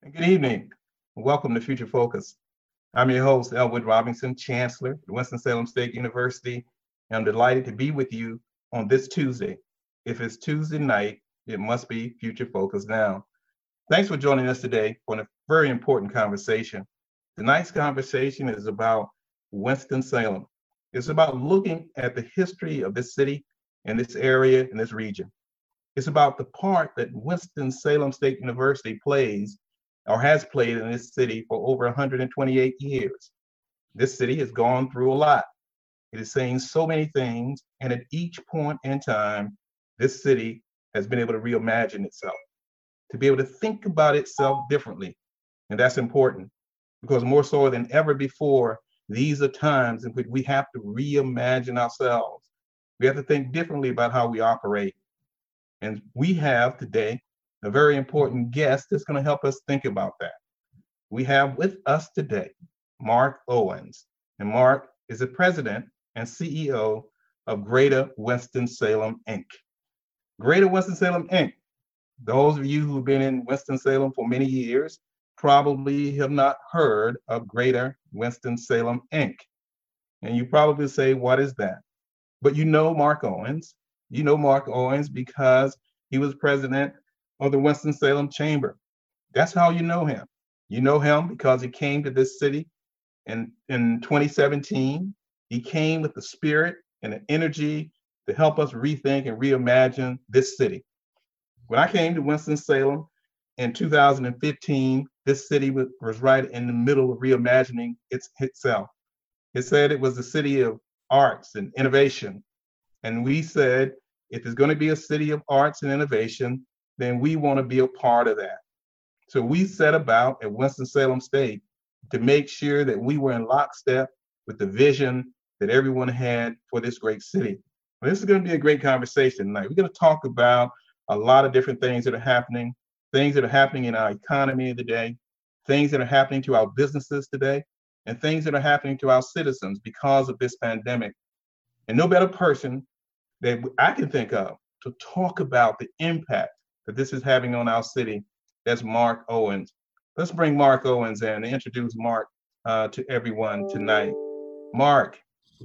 Good evening. Welcome to Future Focus. I'm your host, Elwood Robinson, Chancellor at Winston-Salem State University. And I'm delighted to be with you on this Tuesday. If it's Tuesday night, it must be Future Focus now. Thanks for joining us today for a very important conversation. Tonight's conversation is about Winston-Salem. It's about looking at the history of this city and this area and this region. It's about the part that Winston-Salem State University plays or has played in this city for over 128 years. This city has gone through a lot. It has seen so many things, and at each point in time, this city has been able to reimagine itself, to be able to think about itself differently. And that's important because more so than ever before, these are times in which we have to reimagine ourselves. We have to think differently about how we operate. And we have today a very important guest that's going to help us think about that. We have with us today Mark Owens, and Mark is the president and CEO of Greater Winston-Salem, Inc. Greater Winston-Salem, Inc. Those of you who've been in Winston-Salem for many years probably have not heard of Greater Winston-Salem, Inc. And you probably say, what is that? But you know Mark Owens. You know Mark Owens because he was president of the Winston-Salem Chamber. That's how you know him. You know him because he came to this city in 2017. He came with the spirit and the energy to help us rethink and reimagine this city. When I came to Winston-Salem in 2015, this city was right in the middle of reimagining itself. It said it was the city of arts and innovation. And we said, if it's going to be a city of arts and innovation, then we want to be a part of that. So we set about at Winston-Salem State to make sure that we were in lockstep with the vision that everyone had for this great city. Well, this is going to be a great conversation tonight. We're going to talk about a lot of different things that are happening in our economy today, things that are happening to our businesses today, and things that are happening to our citizens because of this pandemic. And no better person that I can think of to talk about the impact that this is having on our city. That's Mark Owens. Let's bring Mark Owens in and introduce Mark to everyone tonight. Mark.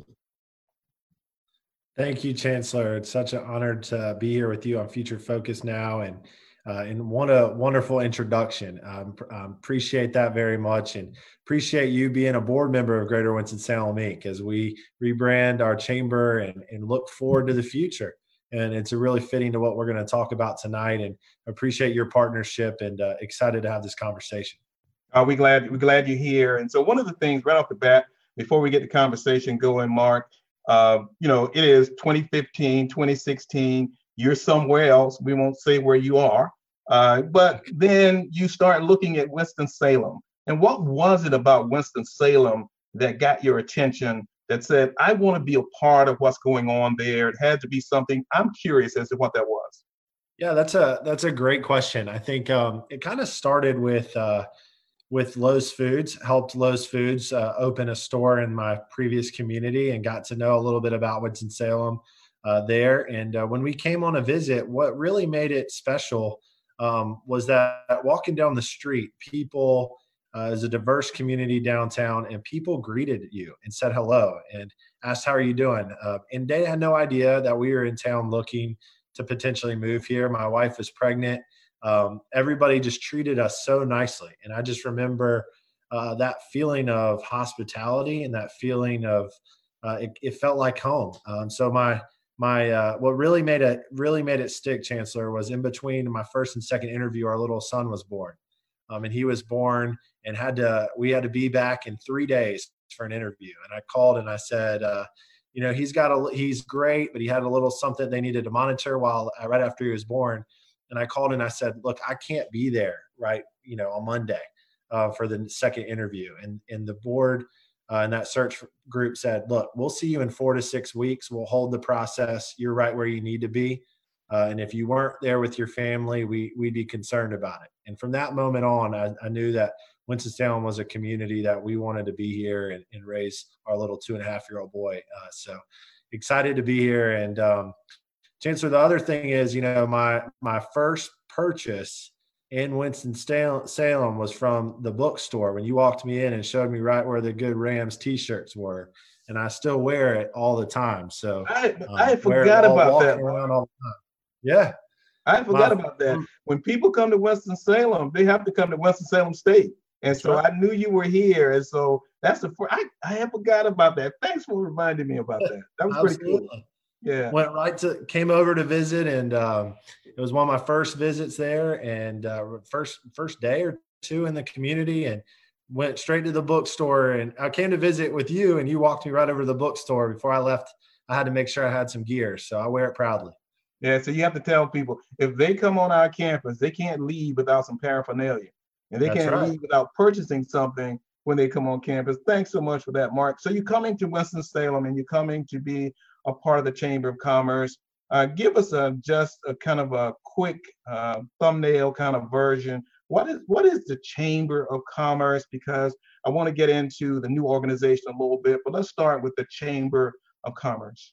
Thank you, Chancellor. It's such an honor to be here with you on Future Focus now, and what a wonderful introduction. Appreciate that very much, and appreciate you being a board member of Greater Winston-Salem, Inc. as we rebrand our chamber and look forward to the future. And it's really fitting to what we're going to talk about tonight, and appreciate your partnership and excited to have this conversation. We're glad you're here. And so one of the things right off the bat, before we get the conversation going, Mark, it is 2015, 2016, you're somewhere else. We won't say where you are. But then you start looking at Winston-Salem. And what was it about Winston-Salem that got your attention that said, I want to be a part of what's going on there? It had to be something. I'm curious as to what that was. Yeah, that's a great question. I think it kind of started with Lowe's Foods. Helped Lowe's Foods open a store in my previous community and got to know a little bit about Winston-Salem there. And when we came on a visit, what really made it special was that walking down the street, people, is a diverse community downtown, and people greeted you and said hello and asked, how are you doing? And they had no idea that we were in town looking to potentially move here. My wife was pregnant. Everybody just treated us so nicely. And I just remember that feeling of hospitality and that feeling of it felt like home. So what really made it stick, Chancellor, was in between my first and second interview, our little son was born. And he was born and we had to be back in 3 days for an interview. And I called and I said, he's great, but he had a little something they needed to monitor right after he was born. And I called and I said, look, I can't be there on Monday for the second interview. And the board and that search group said, look, we'll see you in 4 to 6 weeks. We'll hold the process. You're right where you need to be. And if you weren't there with your family, we'd be concerned about it. And from that moment on, I knew that Winston-Salem was a community that we wanted to be here and raise our little 2.5-year-old boy. So excited to be here. And Chancellor, the other thing is, my first purchase in Winston-Salem was from the bookstore when you walked me in and showed me right where the good Rams t-shirts were. And I still wear it all the time. So I wear it forgot while about walking that. around all the time. Yeah. I forgot My, about that. When people come to Winston-Salem, they have to come to Winston-Salem State. And that's so right. I knew you were here. And so that's I had forgot about that. Thanks for reminding me about that. That was pretty cool. Absolutely. Yeah. Came over to visit, and it was one of my first visits there, and first day or two in the community, and went straight to the bookstore. And I came to visit with you, and you walked me right over to the bookstore. Before I left, I had to make sure I had some gear, so I wear it proudly. Yeah. So you have to tell people if they come on our campus, they can't leave without some paraphernalia. And they That's can't right. leave without purchasing something when they come on campus. Thanks so much for that, Mark. So you're coming to Winston-Salem and you're coming to be a part of the Chamber of Commerce. Give us just a kind of a quick thumbnail kind of version. What is the Chamber of Commerce? Because I want to get into the new organization a little bit, but let's start with the Chamber of Commerce.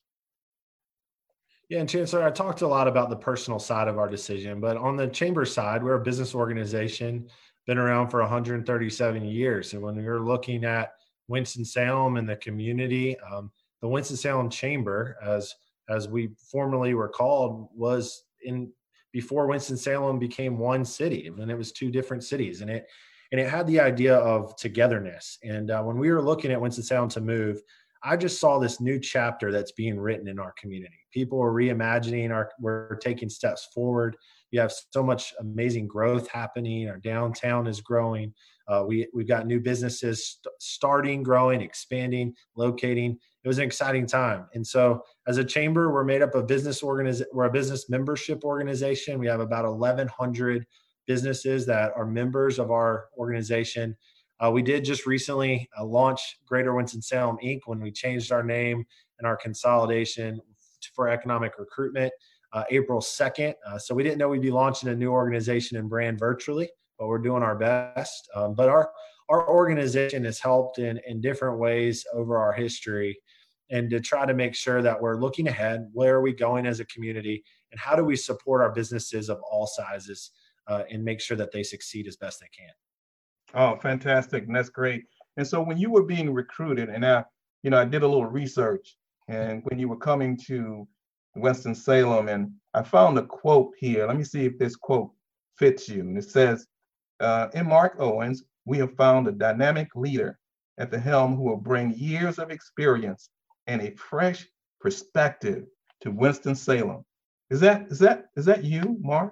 Yeah, and Chancellor, I talked a lot about the personal side of our decision, but on the chamber side, we're a business organization, been around for 137 years. And when you're looking at Winston-Salem and the community, the Winston-Salem Chamber, as we formerly were called, was in before Winston-Salem became one city, and it was two different cities, and it had the idea of togetherness. And when we were looking at Winston-Salem to move, I just saw this new chapter that's being written in our community. People are reimagining we're taking steps forward. You have so much amazing growth happening. Our downtown is growing. We've got new businesses starting, growing, expanding, locating. It was an exciting time. And so as a chamber, we're made up of we're a business membership organization. We have about 1,100 businesses that are members of our organization. We did just recently launch Greater Winston-Salem Inc. when we changed our name and our consolidation for economic recruitment April 2nd. So we didn't know we'd be launching a new organization and brand virtually, but we're doing our best. But our organization has helped in different ways over our history, and to try to make sure that we're looking ahead, where are we going as a community, and how do we support our businesses of all sizes and make sure that they succeed as best they can. Oh, fantastic. And that's great. And so when you were being recruited, and I did a little research, and when you were coming to Winston-Salem, and I found a quote here. Let me see if this quote fits you. And it says, in Mark Owens, we have found a dynamic leader at the helm who will bring years of experience and a fresh perspective to Winston-Salem. Is that you, Mark?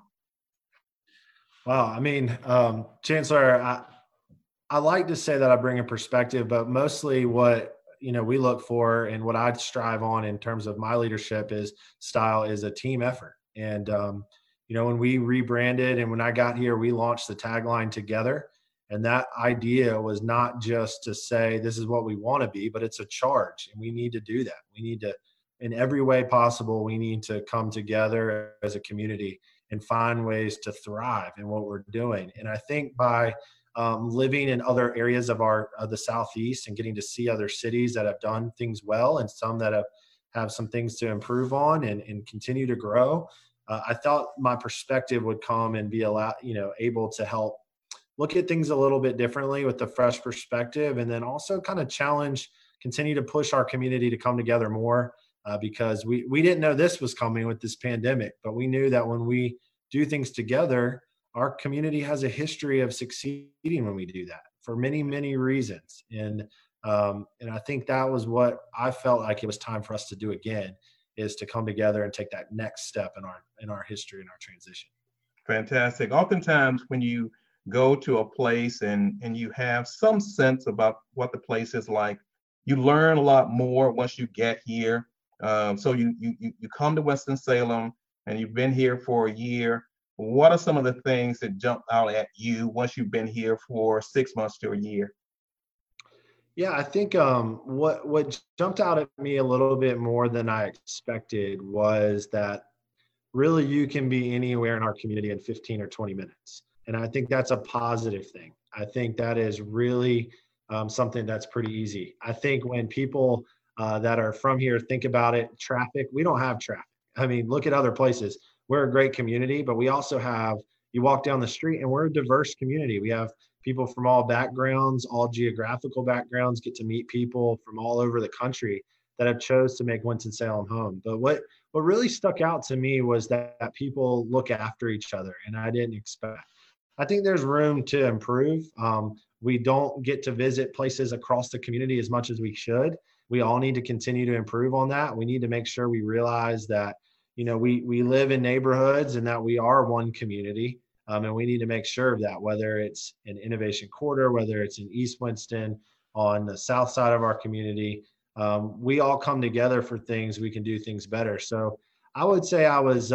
Wow. I mean, Chancellor, I like to say that I bring a perspective, but mostly what we look for and what I strive on in terms of my leadership is a team effort. And when we rebranded and when I got here, we launched the tagline together. And that idea was not just to say this is what we want to be, but it's a charge, and we need to do that. We need to, in every way possible, we need to come together as a community and find ways to thrive in what we're doing. And I think by living in other areas of the Southeast and getting to see other cities that have done things well and some that have some things to improve on and continue to grow, I thought my perspective would come and be able to help look at things a little bit differently with the fresh perspective, and then also kind of continue to push our community to come together more because we didn't know this was coming with this pandemic, but we knew that when we do things together, our community has a history of succeeding when we do that for many, many reasons. And I think that was what I felt like it was time for us to do again, is to come together and take that next step in our history and our transition. Fantastic. Oftentimes when you go to a place and you have some sense about what the place is like, you learn a lot more once you get here. So you come to Winston-Salem and you've been here for a year. What are some of the things that jump out at you once you've been here for 6 months to a year? Yeah, I think what jumped out at me a little bit more than I expected was that really you can be anywhere in our community in 15 or 20 minutes. And I think that's a positive thing. I think that is really something that's pretty easy. I think when people that are from here think about it, traffic, we don't have traffic. I mean, look at other places. We're a great community, but we also have, you walk down the street and we're a diverse community. We have people from all backgrounds, all geographical backgrounds, get to meet people from all over the country that have chose to make Winston-Salem home. But what really stuck out to me was that people look after each other, and I didn't expect. I think there's room to improve. We don't get to visit places across the community as much as we should. We all need to continue to improve on that. We need to make sure we realize that, we live in neighborhoods and that we are one community. And we need to make sure of that, whether it's in Innovation Quarter, whether it's in East Winston, on the south side of our community. We all come together for things. We can do things better. So I would say I was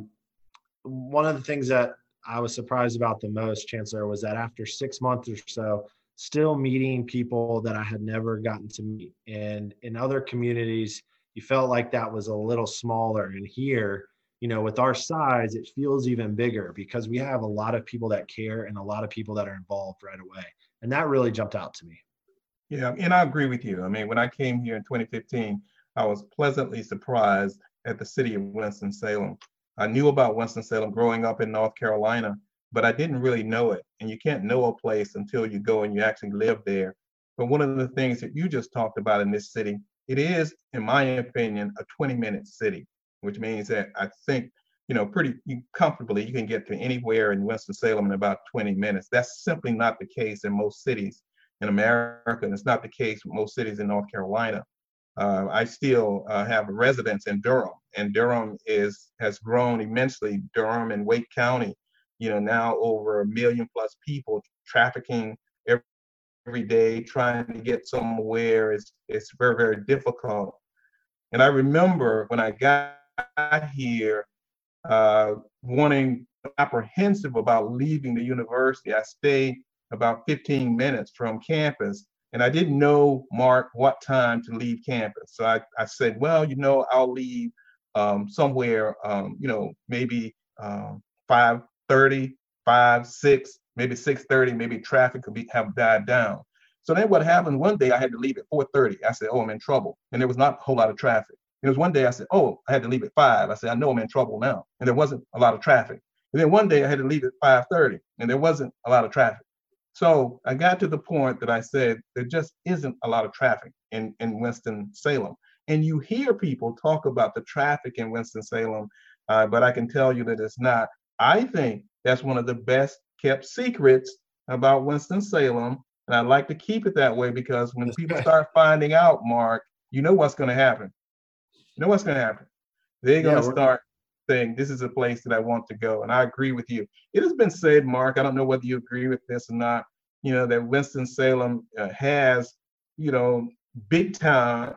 one of the things that I was surprised about the most, Chancellor, was that after 6 months or so, still meeting people that I had never gotten to meet. And in other communities, you felt like that was a little smaller. And here, with our size, it feels even bigger because we have a lot of people that care and a lot of people that are involved right away. And that really jumped out to me. Yeah, and I agree with you. I mean, when I came here in 2015, I was pleasantly surprised at the city of Winston-Salem. I knew about Winston-Salem growing up in North Carolina, but I didn't really know it. And you can't know a place until you go and you actually live there. But one of the things that you just talked about in this city, it is, in my opinion, a 20-minute city, which means that I think, pretty comfortably you can get to anywhere in Winston-Salem in about 20 minutes. That's simply not the case in most cities in America, and it's not the case with most cities in North Carolina. I still have a residence in Durham, and Durham has grown immensely. Durham and Wake County, now over 1 million plus people trafficking every day, trying to get somewhere. It's very, very difficult. And I remember when I got here, wanting apprehensive about leaving the university. I stayed about 15 minutes from campus, and I didn't know, Mark, what time to leave campus. So I said, well, I'll leave somewhere, maybe 5:30, 6, maybe 6:30, maybe traffic could have died down. So then what happened, one day I had to leave at 4:30. I said, oh, I'm in trouble. And there was not a whole lot of traffic. It was one day I said, oh, I had to leave at 5. I said, I know I'm in trouble now. And there wasn't a lot of traffic. And then one day I had to leave at 5:30, and there wasn't a lot of traffic. So I got to the point that I said, there just isn't a lot of traffic in Winston-Salem. And you hear people talk about the traffic in Winston-Salem, but I can tell you that it's not. I think that's one of the best kept secrets about Winston-Salem. And I'd like to keep it that way because when people start finding out, Mark, you know what's going to happen. You know what's going to happen. They're going to start saying, this is a place that I want to go. And I agree with you. It has been said, Mark, I don't know whether you agree with this or not, that Winston-Salem has, big town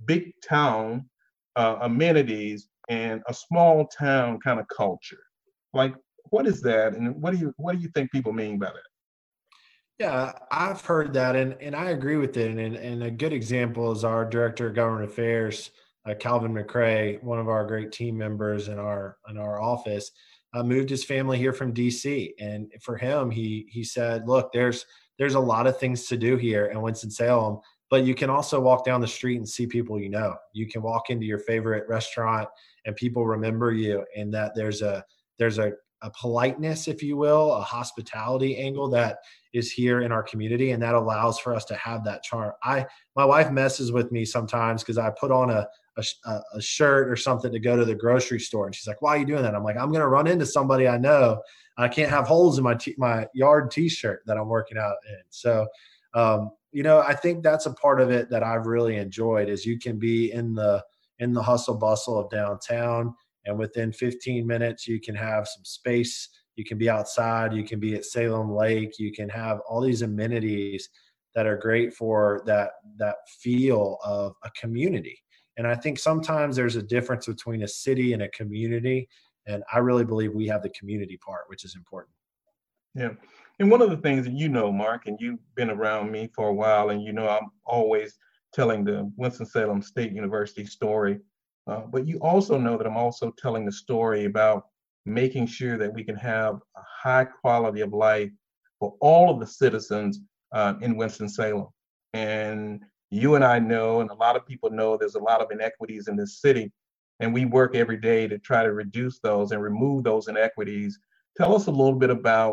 amenities and a small town kind of culture. Like, what is that? And what do you think people mean by that? Yeah, I've heard that, and I agree with it. And a good example is our Director of Government Affairs, Calvin McCray, one of our great team members in our office, moved his family here from DC. And for him, he said, look, there's a lot of things to do here in Winston-Salem, but you can also walk down the street and see people you can walk into your favorite restaurant and people remember you, and that there's a politeness, if you will, a hospitality angle that is here in our community, and that allows for us to have that charm. My wife messes with me sometimes because I put on a shirt or something to go to the grocery store, and she's like, "Why are you doing that?" I'm like, "I'm going to run into somebody I know. I can't have holes in my yard T-shirt that I'm working out in." So, I think that's a part of it that I've really enjoyed is you can be in the hustle bustle of downtown, and within 15 minutes you can have some space. You can be outside. You can be at Salem Lake. You can have all these amenities that are great for that feel of a community. And I think sometimes there's a difference between a city and a community. And I really believe we have the community part, which is important. Yeah. And one of the things that Mark, and you've been around me for a while, and I'm always telling the Winston-Salem State University story. But you also know that I'm also telling the story about making sure that we can have a high quality of life for all of the citizens in Winston-Salem. And you and I know, and a lot of people know, there's a lot of inequities in this city, and we work every day to try to reduce those and remove those inequities Tell us a little bit about,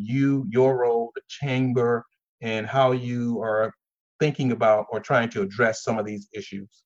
your role, the chamber, and how you are thinking about or trying to address some of these issues.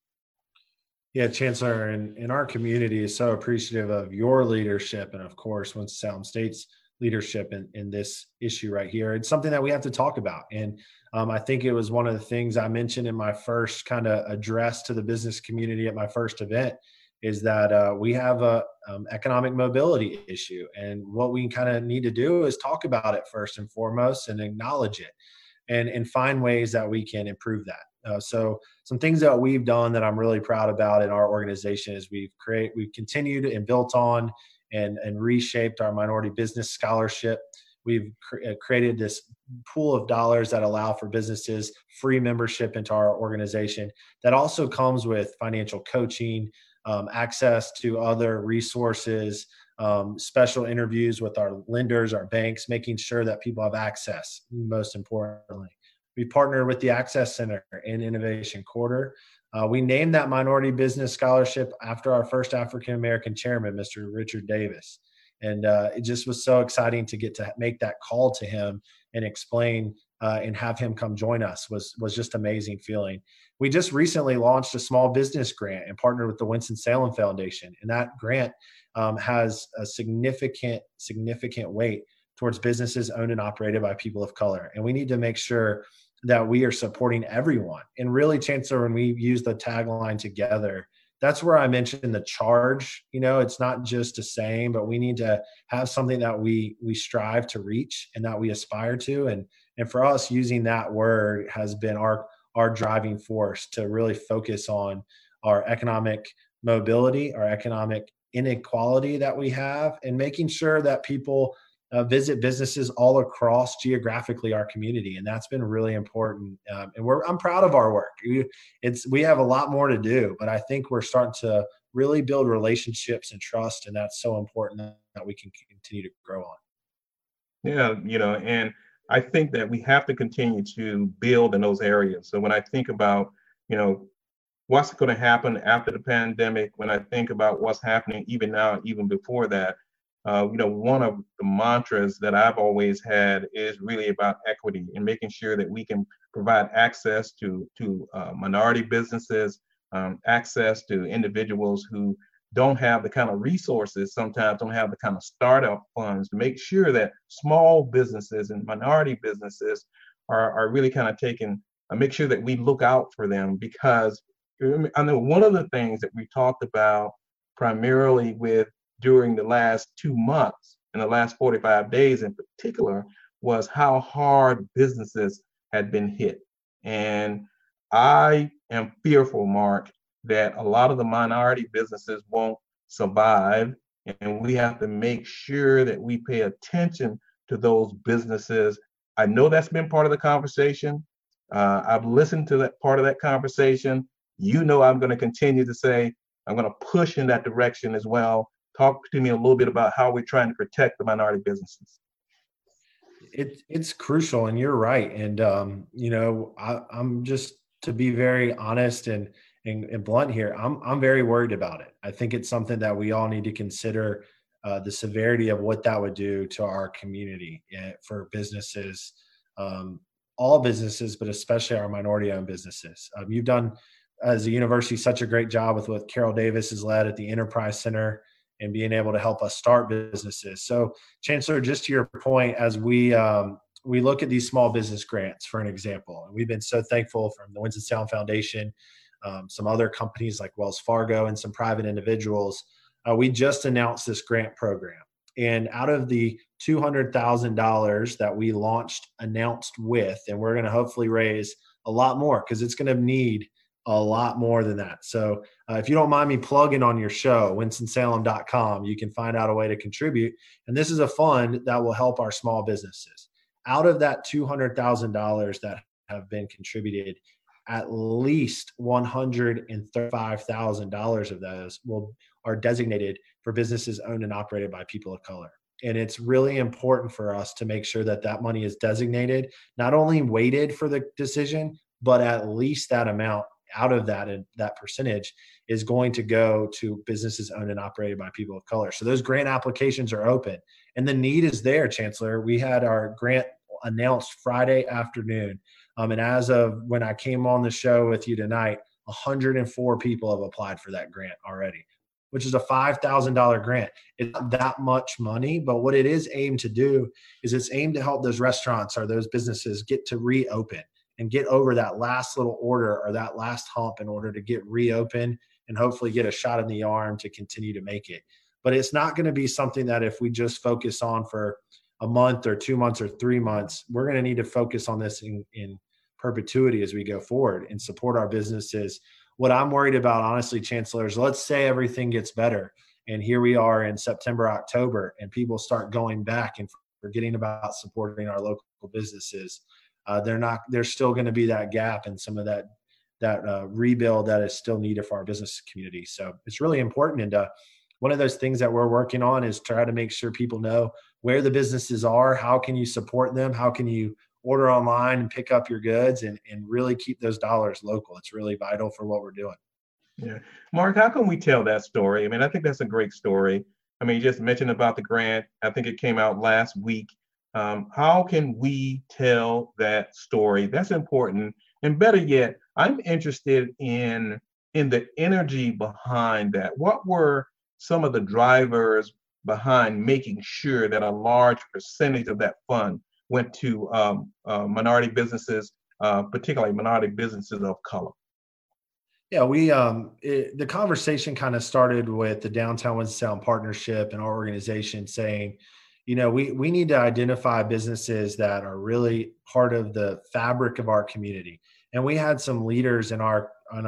Yeah, Chancellor, and our community is so appreciative of your leadership and, of course, Winston-Salem State's leadership in this issue right here. It's something that we have to talk about. And I think it was one of the things I mentioned in my first kind of address to the business community at my first event is that we have a economic mobility issue. And what we kind of need to do is talk about it first and foremost and acknowledge it and find ways that we can improve that. So some things that we've done that I'm really proud about in our organization is we've continued and built on and reshaped our minority business scholarship. We've created this pool of dollars that allow for businesses free membership into our organization. That also comes with financial coaching, access to other resources, special interviews with our lenders, our banks, making sure that people have access, most importantly. We partnered with the Access Center and Innovation Quarter. We named that Minority Business Scholarship after our first African-American chairman, Mr. Richard Davis. And it just was so exciting to get to make that call to him and explain and have him come join us was just amazing feeling. We just recently launched a small business grant and partnered with the Winston-Salem Foundation. And that grant has a significant weight towards businesses owned and operated by people of color. And we need to make sure that we are supporting everyone. And really, Chancellor, when we use the tagline together, that's where I mentioned the charge. It's not just a saying, but we need to have something that we strive to reach and that we aspire to. And for us, using that word has been our driving force to really focus on our economic mobility, our economic inequality that we have, and making sure that people visit businesses all across geographically our community. And that's been really important. And I'm proud of our work. We have a lot more to do, but I think we're starting to really build relationships and trust. And that's so important that we can continue to grow on. Yeah, and I think that we have to continue to build in those areas. So when I think about, what's going to happen after the pandemic, when I think about what's happening even now, even before that, one of the mantras that I've always had is really about equity and making sure that we can provide access to minority businesses, access to individuals who don't have the kind of resources, sometimes don't have the kind of startup funds, to make sure that small businesses and minority businesses are really kind of make sure that we look out for them. Because I know one of the things that we talked about primarily during the last 2 months, in the last 45 days in particular, was how hard businesses had been hit. And I am fearful, Mark, that a lot of the minority businesses won't survive. And we have to make sure that we pay attention to those businesses. I know that's been part of the conversation. I've listened to that part of that conversation. I'm going to continue to say, I'm going to push in that direction as well. Talk to me a little bit about how we're trying to protect the minority businesses. It's crucial, and you're right. And I'm just, to be very honest and blunt here, I'm very worried about it. I think it's something that we all need to consider the severity of what that would do to our community for businesses, all businesses, but especially our minority-owned businesses. You've done, as a university, such a great job with what Carol Davis has led at the Enterprise Center and being able to help us start businesses. So, Chancellor, just to your point, as we look at these small business grants, for an example, and we've been so thankful from the Winston-Salem Foundation, some other companies like Wells Fargo, and some private individuals. We just announced this grant program. And out of the $200,000 that we announced with, and we're going to hopefully raise a lot more, because it's going to need a lot more than that. So if you don't mind me plugging on your show, winstonsalem.com, you can find out a way to contribute. And this is a fund that will help our small businesses. Out of that $200,000 that have been contributed, at least $135,000 of those are designated for businesses owned and operated by people of color. And it's really important for us to make sure that that money is designated, not only weighted for the decision, but at least that amount out of that, and that percentage is going to go to businesses owned and operated by people of color. So those grant applications are open. And the need is there, Chancellor. We had our grant announced Friday afternoon. And as of when I came on the show with you tonight, 104 people have applied for that grant already, which is a $5,000 grant. It's not that much money, but what it is aimed to do is it's aimed to help those restaurants or those businesses get to reopen and get over that last little order or that last hump in order to get reopened and hopefully get a shot in the arm to continue to make it. But it's not going to be something that if we just focus on for a month or 2 months or 3 months, we're going to need to focus on this in perpetuity as we go forward and support our businesses. What I'm worried about, honestly, Chancellor, is let's say everything gets better. And here we are in September, October, and people start going back and forgetting about supporting our local businesses. There's still going to be that gap and some of that rebuild that is still needed for our business community. So it's really important. And one of those things that we're working on is try to make sure people know where the businesses are, how can you support them, how can you order online and pick up your goods and really keep those dollars local. It's really vital for what we're doing. Yeah. Mark, how can we tell that story? I mean, I think that's a great story. I mean, you just mentioned about the grant. I think it came out last week. How can we tell that story? That's important. And better yet, I'm interested in the energy behind that. What were some of the drivers behind making sure that a large percentage of that fund went to minority businesses, particularly minority businesses of color? Yeah, the conversation kind of started with the Downtown Winston-Salem Partnership and our organization saying, we need to identify businesses that are really part of the fabric of our community. And we had some leaders in our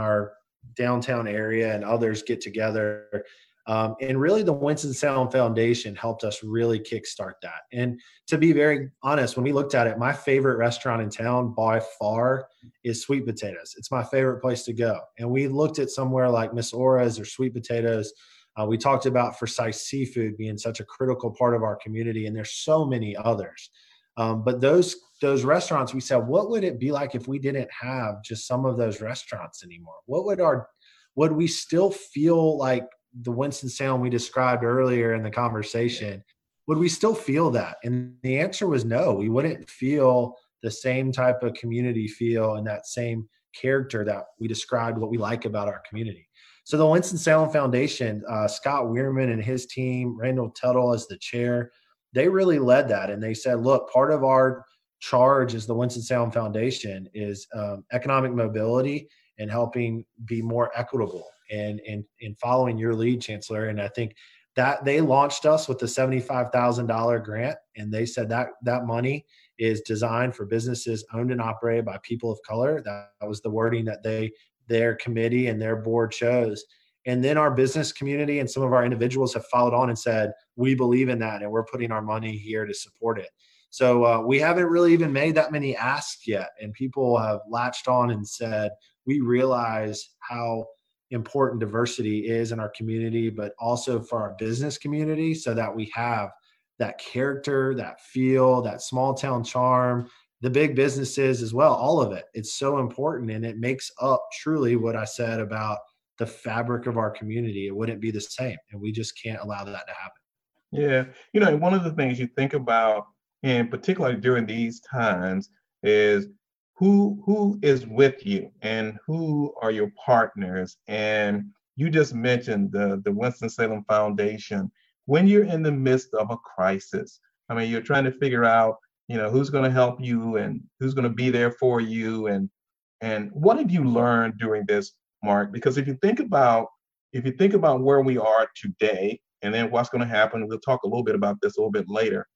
downtown area and others get together. And really the Winston-Salem Foundation helped us really kickstart that. And to be very honest, when we looked at it, my favorite restaurant in town by far is Sweet Potatoes. It's my favorite place to go. And we looked at somewhere like Miss Ora's or Sweet Potatoes. We talked about Forsyth Seafood being such a critical part of our community, and there's so many others. But those restaurants, we said, what would it be like if we didn't have just some of those restaurants anymore? Would we still feel like the Winston-Salem we described earlier in the conversation? Would we still feel that? And the answer was no. We wouldn't feel the same type of community feel and that same character that we described what we like about our community. So the Winston-Salem Foundation, Scott Weirman and his team, Randall Tuttle as the chair, they really led that. And they said, look, part of our charge as the Winston-Salem Foundation is economic mobility and helping be more equitable and following your lead, Chancellor. And I think that they launched us with the $75,000 grant. And they said that money is designed for businesses owned and operated by people of color. That was the wording that their committee and their board chose. And then our business community and some of our individuals have followed on and said, we believe in that and we're putting our money here to support it. So we haven't really even made that many asks yet. And people have latched on and said, we realize how important diversity is in our community, but also for our business community, so that we have that character, that feel, that small town charm, the big businesses as well, all of it. It's so important, and it makes up truly what I said about the fabric of our community. It wouldn't be the same, and we just can't allow that to happen. Yeah. One of the things you think about, and particularly during these times, is who is with you and who are your partners. And you just mentioned the Winston-Salem Foundation. When you're in the midst of a crisis, I mean, you're trying to figure out, who's going to help you and who's going to be there for you. And what have you learned during this, Mark? Because if you think about where we are today and then what's going to happen, we'll talk a little bit about this a little bit later.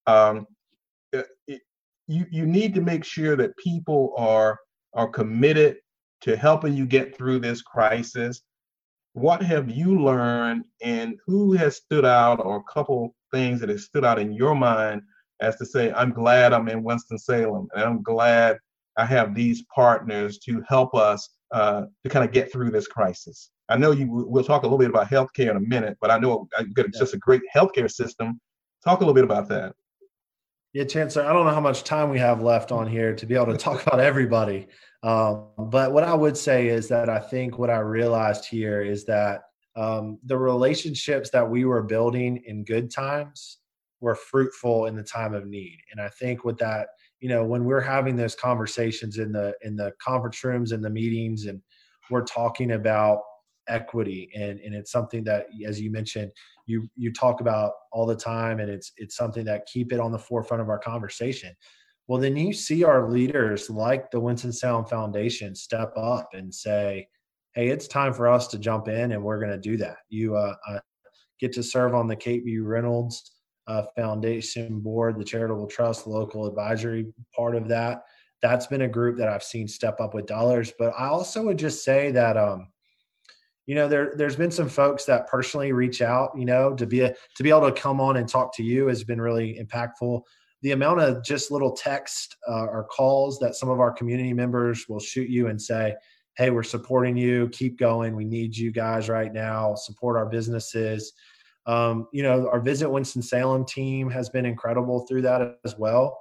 You need to make sure that people are committed to helping you get through this crisis. What have you learned, and who has stood out, or a couple things that have stood out in your mind as to say, I'm glad I'm in Winston-Salem, and I'm glad I have these partners to help us to kind of get through this crisis? I know we'll talk a little bit about healthcare in a minute, but I know you've got just a great healthcare system. Talk a little bit about that. Yeah, Chancellor, I don't know how much time we have left on here to be able to talk about everybody. But what I would say is that I think what I realized here is that the relationships that we were building in good times were fruitful in the time of need. And I think with that, when we're having those conversations in the conference rooms and the meetings, and we're talking about equity, and it's something that, as you mentioned, you talk about all the time, and it's something that keep it on the forefront of our conversation. Well, then you see our leaders like the Winston-Salem Foundation step up and say, hey, it's time for us to jump in, and we're going to do that. You get to serve on the Kate B. Reynolds Foundation board, the charitable trust, the local advisory part of that. That's been a group that I've seen step up with dollars. But I also would just say that, there's been some folks that personally reach out, to be able to come on and talk to you has been really impactful. The amount of just little text or calls that some of our community members will shoot you and say, hey, we're supporting you, keep going, we need you guys right now, support our businesses. Our Visit Winston-Salem team has been incredible through that as well.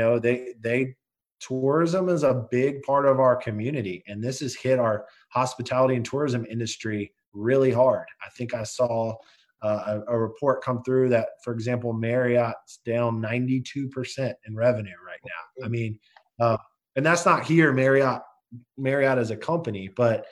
Tourism is a big part of our community, and this has hit our hospitality and tourism industry really hard. I think I saw a report come through that, for example, Marriott's down 92% in revenue right now. I mean, and that's not here, Marriott as a company, but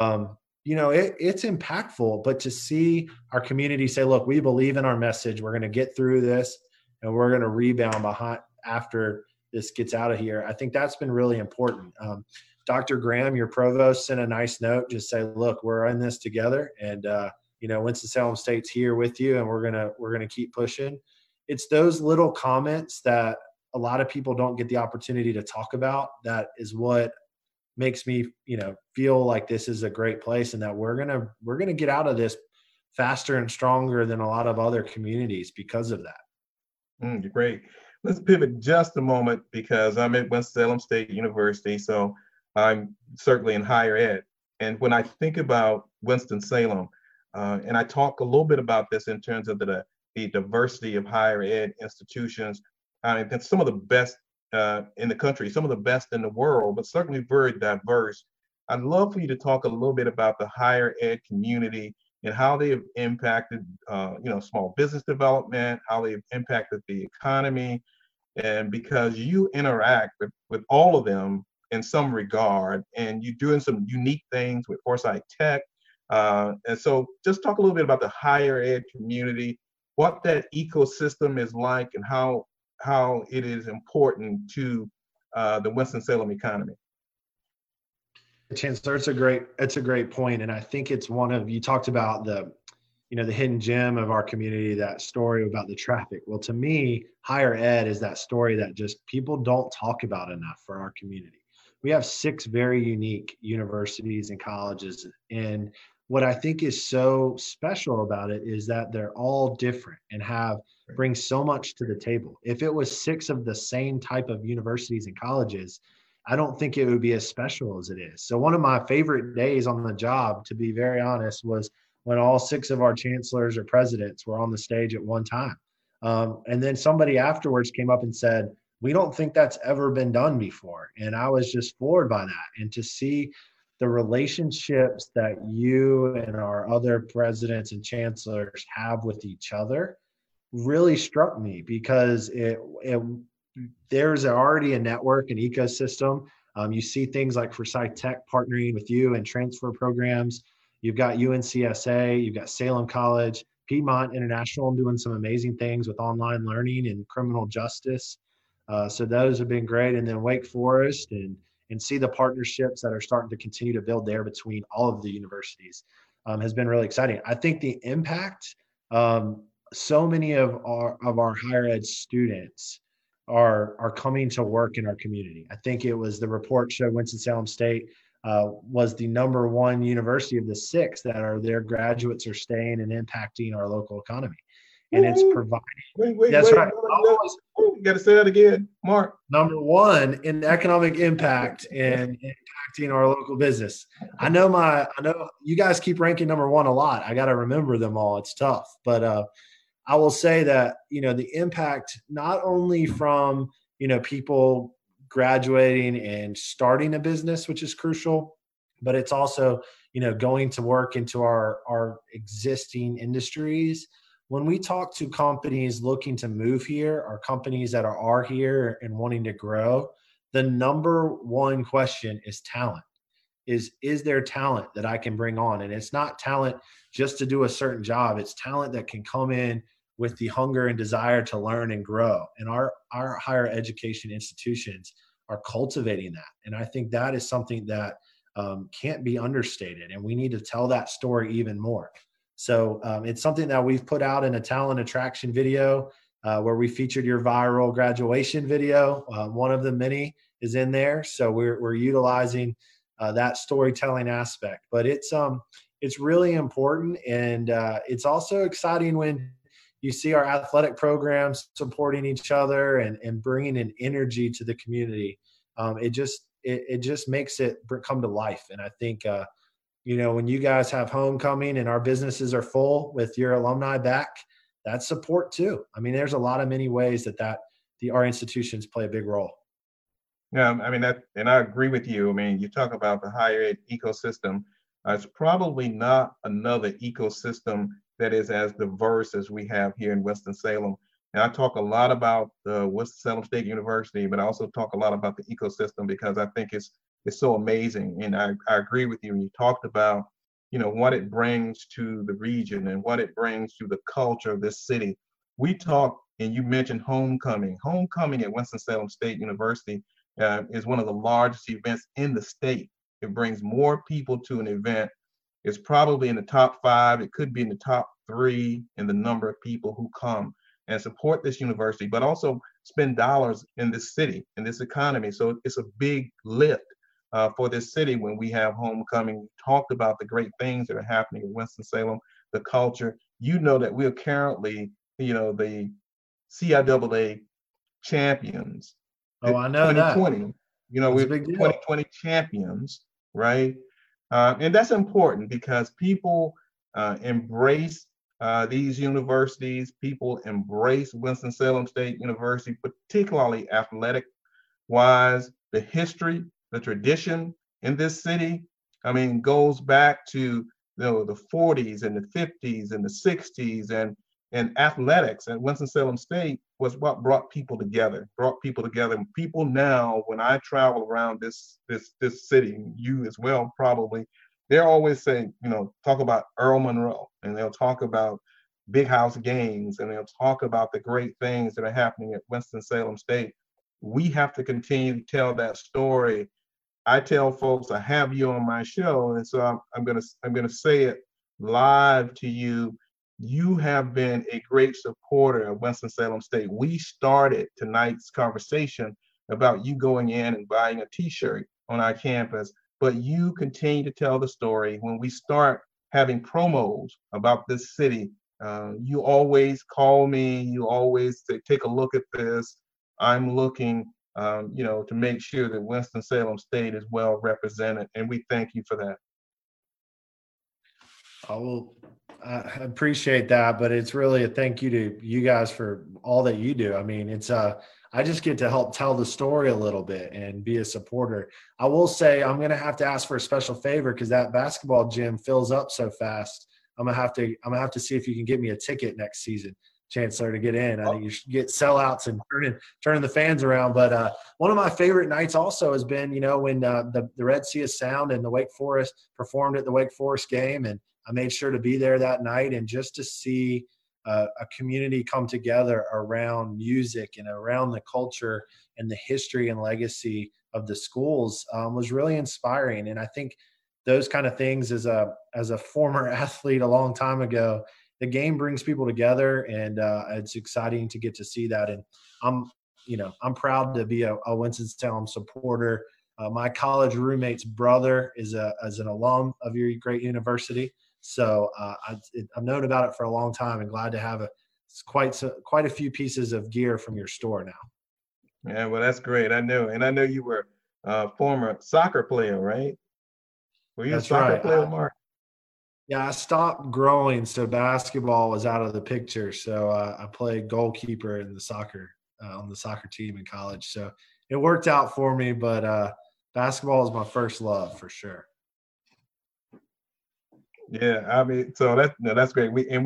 it's impactful. But to see our community say, look, we believe in our message, we're going to get through this, and we're going to rebound behind after this gets out of here, I think that's been really important. Dr. Graham, your provost, sent a nice note, just say, look, we're in this together, and Winston-Salem State's here with you, and we're gonna keep pushing. It's those little comments that a lot of people don't get the opportunity to talk about. That is what makes me, feel like this is a great place, and that we're gonna get out of this faster and stronger than a lot of other communities because of that. Great. Let's pivot just a moment, because I'm at Winston-Salem State University, so I'm certainly in higher ed. And when I think about Winston-Salem, and I talk a little bit about this in terms of the diversity of higher ed institutions, and some of the best in the country, some of the best in the world, but certainly very diverse. I'd love for you to talk a little bit about the higher ed community and how they have impacted, small business development, how they've impacted the economy, and because you interact with all of them in some regard, and you're doing some unique things with Foresight Tech. And so just talk a little bit about the higher ed community, what that ecosystem is like, and how it is important to the Winston-Salem economy. Chancellor, it's a great point. And I think it's you talked about the hidden gem of our community, that story about the traffic. Well, to me, higher ed is that story that just people don't talk about enough for our community. We have 6 very unique universities and colleges. And what I think is so special about it is that they're all different and bring so much to the table. If it was 6 of the same type of universities and colleges, I don't think it would be as special as it is. So one of my favorite days on the job, to be very honest, was when all 6 of our chancellors or presidents were on the stage at one time. And then somebody afterwards came up and said, we don't think that's ever been done before. And I was just floored by that. And to see the relationships that you and our other presidents and chancellors have with each other really struck me, because there's already a network, an ecosystem. You see things like Foresight Tech partnering with you and transfer programs. You've got UNCSA, you've got Salem College, Piedmont International doing some amazing things with online learning and criminal justice. So those have been great. And then Wake Forest, and see the partnerships that are starting to continue to build there between all of the universities has been really exciting. I think the impact, so many of our higher ed students are coming to work in our community. I think it was the report showed Winston-Salem State was the #1 university of the 6 that their graduates are staying and impacting our local economy. And it's providing. Wait, that's right. You got to say that again, Mark. #1 in economic impact and impacting our local business. I know you guys keep ranking #1 a lot. I got to remember them all. It's tough, but I will say that, the impact, not only from, people graduating and starting a business, which is crucial, but it's also, going to work into our existing industries, when we talk to companies looking to move here or companies that are here and wanting to grow, the number one question is talent. Is there talent that I can bring on? And it's not talent just to do a certain job. It's talent that can come in with the hunger and desire to learn and grow. And our higher education institutions are cultivating that. And I think that is something that can't be understated. And we need to tell that story even more. So it's something that we've put out in a talent attraction video where we featured your viral graduation video. One of the many is in there. So we're utilizing that storytelling aspect. But it's really important. And it's also exciting when you see our athletic programs supporting each other and bringing an energy to the community. It just makes it come to life. And I think, when you guys have homecoming and our businesses are full with your alumni back, that's support too. I mean, there's a lot of many ways that our institutions play a big role. Yeah, I mean and I agree with you. I mean, you talk about the higher ed ecosystem. It's probably not another ecosystem that is as diverse as we have here in Winston-Salem. And I talk a lot about the Winston-Salem State University, but I also talk a lot about the ecosystem because I think it's so amazing. And I agree with you. And you talked about, what it brings to the region and what it brings to the culture of this city. We talked, and you mentioned homecoming. Homecoming at Winston-Salem State University is one of the largest events in the state. It brings more people to an event. It's probably in the top 5. It could be in the top 3 in the number of people who come and support this university, but also spend dollars in this city, in this economy. So it's a big lift for this city when we have homecoming. We talked about the great things that are happening in Winston-Salem, the culture. You know that we are currently, the CIAA champions. Oh, I know 2020, that. We're 2020 champions, right? And that's important because people embrace these universities. People embrace Winston-Salem State University, particularly athletic-wise. The history, the tradition in this city, goes back to the 40s and the 50s and the 60s, and athletics at Winston-Salem State was what brought people together. And people now, when I travel around this city, you as well probably, they're always saying, talk about Earl Monroe, and they'll talk about big house games, and they'll talk about the great things that are happening at Winston-Salem State. We have to continue to tell that story. I tell folks I have you on my show, and so I'm gonna say it live to you. You have been a great supporter of Winston-Salem State. We started tonight's conversation about you going in and buying a T-shirt on our campus, but you continue to tell the story. When we start having promos about this city, you always call me. You always say, take a look at this. I'm looking, to make sure that Winston-Salem State is well represented, and we thank you for that. I appreciate that, but it's really a thank you to you guys for all that you do. I mean, I just get to help tell the story a little bit and be a supporter. I will say I'm going to have to ask for a special favor because that basketball gym fills up so fast. I'm gonna have to see if you can get me a ticket next season, Chancellor, to get in. I think you should get sellouts and turning the fans around. But one of my favorite nights also has been, when the Red Sea of Sound and the Wake Forest performed at the Wake Forest game, and I made sure to be there that night, and just to see a community come together around music and around the culture and the history and legacy of the schools was really inspiring. And I think those kind of things, as a former athlete a long time ago, the game brings people together, and it's exciting to get to see that. And I'm proud to be a Winston-Salem supporter. My college roommate's brother is an alum of your great university. So I've known about it for a long time, and glad to have quite a few pieces of gear from your store now. Yeah, well, that's great. I know you were a former soccer player, right? Were you a soccer player, Mark? Yeah, I stopped growing, so basketball was out of the picture. So I played goalkeeper in the soccer on the soccer team in college. So it worked out for me, but basketball is my first love for sure. Yeah, so that's great.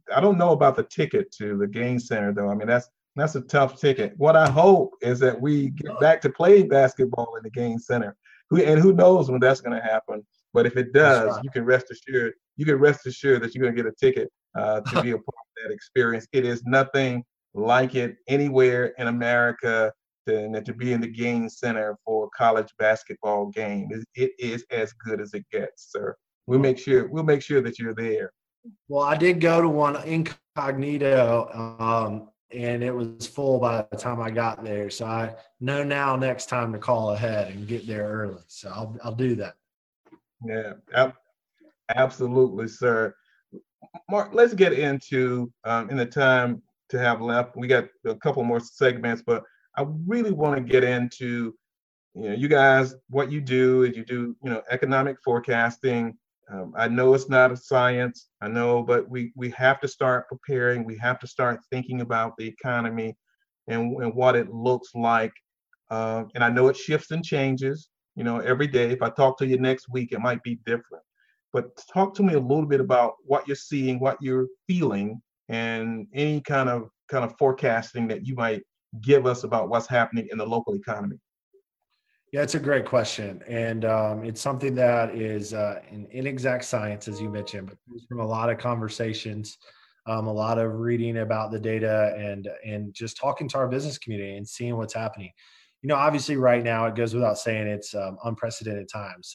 I don't know about the ticket to the game center though. I mean, that's a tough ticket. What I hope is that we get back to playing basketball in the game center. Who knows when that's going to happen? But if it That's does, right. you can rest assured. You can rest assured that you're going to get a ticket to be a part of that experience. It is nothing like it anywhere in America to be in the game center for a college basketball game. It is as good as it gets, sir. We'll make sure that you're there. Well, I did go to one incognito, and it was full by the time I got there. So I know now next time to call ahead and get there early. So I'll do that. Yeah, absolutely, sir. Mark, let's get into in the time to have left. We got a couple more segments, but I really want to get into, you guys, what you do is you do, economic forecasting. I know it's not a science, I know, but we have to start preparing. We have to start thinking about the economy and what it looks like. And I know it shifts and changes, every day. If I talk to you next week, it might be different. But talk to me a little bit about what you're seeing, what you're feeling, and any kind of forecasting that you might give us about what's happening in the local economy. Yeah, it's a great question. And it's something that is an inexact science, as you mentioned, but comes from a lot of conversations, a lot of reading about the data and just talking to our business community and seeing what's happening. Obviously right now it goes without saying it's unprecedented times.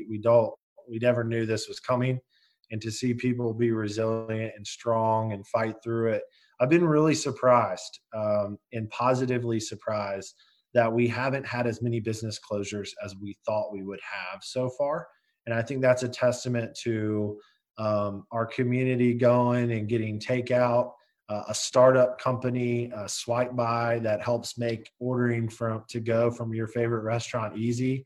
We never knew this was coming, and to see people be resilient and strong and fight through it, I've been really surprised and positively surprised that we haven't had as many business closures as we thought we would have so far. And I think that's a testament to our community going and getting takeout, a startup company, Swipe By, that helps make ordering to go from your favorite restaurant easy.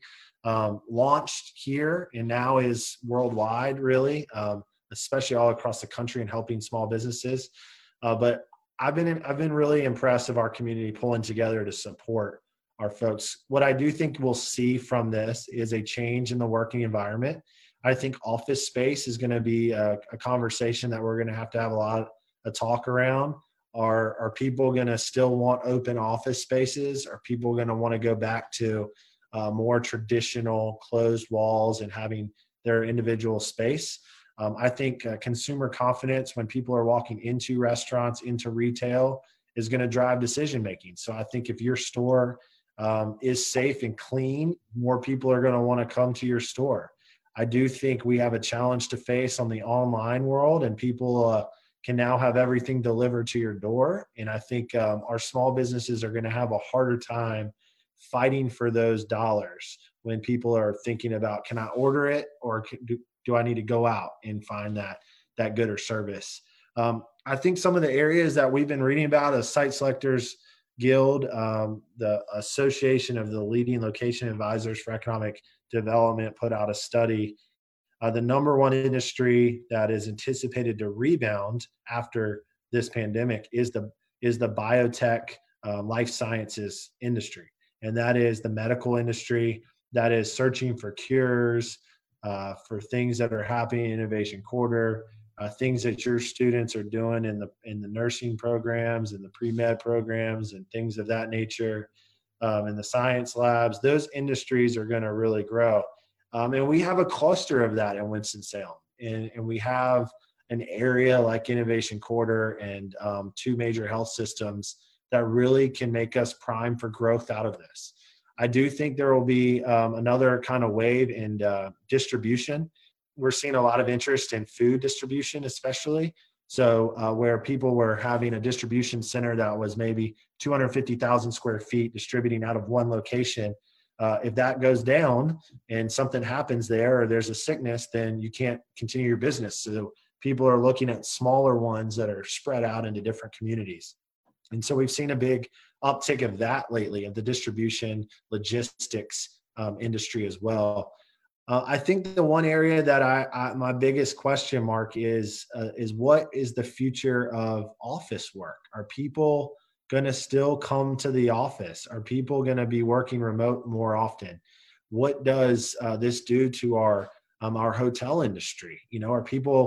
Launched here and now is worldwide, really, especially all across the country and helping small businesses. But I've been really impressed of our community pulling together to support our folks. What I do think we'll see from this is a change in the working environment. I think office space is going to be a conversation that we're going to have a lot of talk around. Are people going to still want open office spaces? Are people going to want to go back to more traditional closed walls and having their individual space? I think consumer confidence when people are walking into restaurants, into retail, is going to drive decision making. So I think if your store is safe and clean, more people are going to want to come to your store. I do think we have a challenge to face on the online world, and people can now have everything delivered to your door. And I think our small businesses are going to have a harder time fighting for those dollars when people are thinking about, can I order it, or do I need to go out and find that good or service? I think some of the areas that we've been reading about as Site Selectors Guild, the Association of the Leading Location Advisors for Economic Development, put out a study. The number one industry that is anticipated to rebound after this pandemic is the biotech, life sciences industry. And that is the medical industry that is searching for cures, for things that are happening in Innovation Quarter, things that your students are doing in the nursing programs and the pre-med programs and things of that nature, in the science labs. Those industries are going to really grow. And we have a cluster of that in Winston-Salem. And we have an area like Innovation Quarter and two major health systems that really can make us prime for growth out of this. I do think there will be another kind of wave in distribution. We're seeing a lot of interest in food distribution, especially. So where people were having a distribution center that was maybe 250,000 square feet distributing out of one location, if that goes down and something happens there, or there's a sickness, then you can't continue your business. So people are looking at smaller ones that are spread out into different communities. And so we've seen a big uptick of that lately, of the distribution logistics industry as well. I think the one area that my biggest question mark is what is the future of office work? Are people going to still come to the office? Are people going to be working remote more often? What does this do to our hotel industry? Are people